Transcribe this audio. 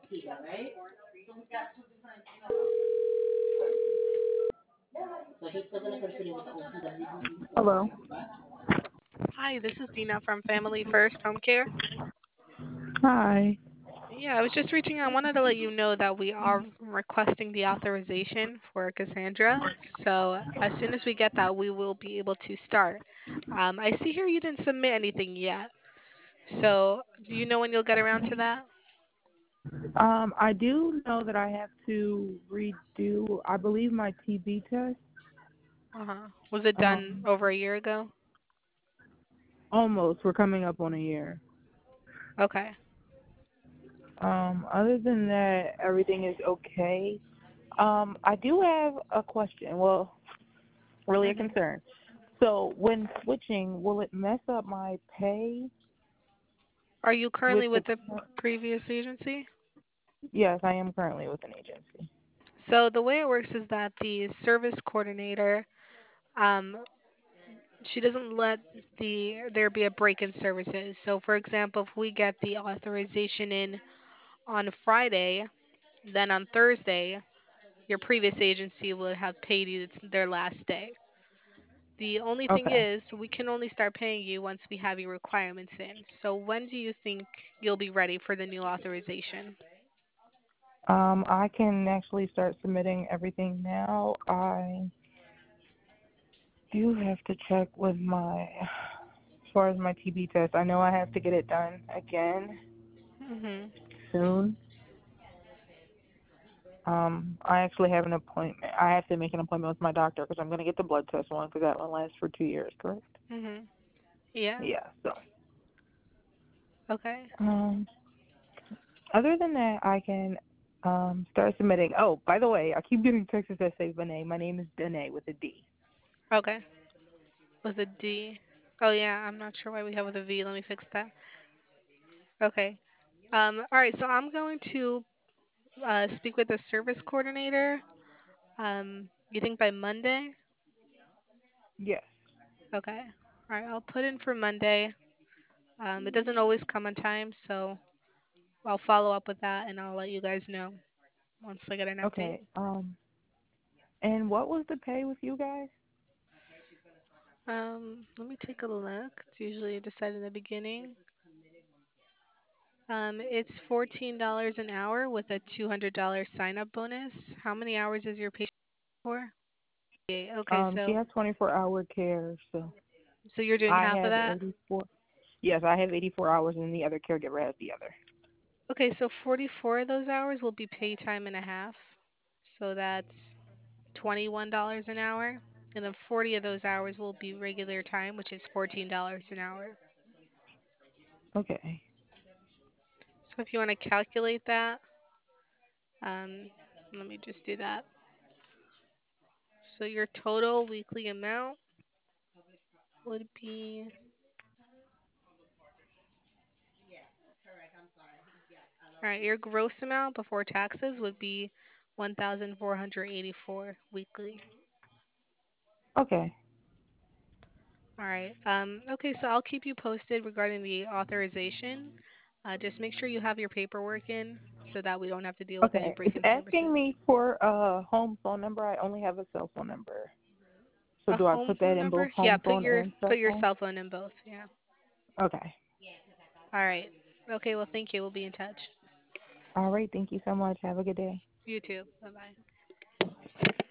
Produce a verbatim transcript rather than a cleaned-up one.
Hello. Hi, this is Dina from Family First Home Care. Hi. Yeah, I was just reaching out. I wanted to let you know that we are requesting the authorization for Cassandra. So as soon as we get that, we will be able to start. Um, I see here you didn't submit anything yet. So do you know when you'll get around to that? Um, I do know that I have to redo, I believe, my T B test. Uh-huh. Was it done Um, over a year ago? almost. We're coming up on a year. Okay. Um, other than that, everything is okay. Um, I do have a question. Well, really a hmm concern. So when switching, will it mess up my pay Are you with currently the? with the previous agency? Yes, I am currently with an agency. So the way it works is that the service coordinator, um, she doesn't let the there be a break in services. So for example, if we get the authorization in on Friday, then on Thursday, your previous agency would have paid you their last day. The only thing Okay. is, we can only start paying you once we have your requirements in. So when do you think you'll be ready for the new authorization? Um, I can actually start submitting everything now. I do have to check with my, as far as my T B test. I know I have to get it done again Mhm. soon. Um, I actually have an appointment. I have to make an appointment with my doctor because I'm going to get the blood test one because that one lasts for two years, correct? Mhm. Yeah. Yeah. So, Okay. um, other than that, I can um start submitting. Oh, by the way, I keep getting texts that say Benet. My name is Dene with a D. Okay. With a D. Oh yeah, I'm not sure why we have with a V. Let me fix that. Okay. Um. All right. So I'm going to uh, speak with the service coordinator. Um. You think by Monday? Yes. Okay. All right. I'll put in for Monday. Um. It doesn't always come on time, so I'll follow up with that and I'll let you guys know once I get an update. Okay. Um, and what was the pay with you guys? Um. Let me take a look. It's usually decided in the beginning. Um. It's fourteen dollars an hour with a two hundred dollars sign up bonus. How many hours is your patient for? Okay, okay, Um, she so has twenty-four hour care, so so you're doing I half of have that? eighty-four. Yes, I have eighty-four hours, and the other caregiver has the other. Okay, so forty-four of those hours will be pay time and a half. So that's twenty-one dollars an hour. And then forty of those hours will be regular time, which is fourteen dollars an hour. Okay. So if you want to calculate that, um, let me just do that. So your total weekly amount would be, all right, your gross amount before taxes would be one thousand four hundred eighty-four weekly. Okay. All right. Um, okay, so I'll keep you posted regarding the authorization. Uh, just make sure you have your paperwork in so that we don't have to deal with any Okay. It's break-in asking services. me for a home phone number. I only have a cell phone number. So A do I home put that phone in both number? Yeah, home put phone your and put cell your phone? cell phone in both. Yeah. Okay. All right. Okay, well, thank you. We'll be in touch. All right. Thank you so much. Have a good day. You too. Bye-bye.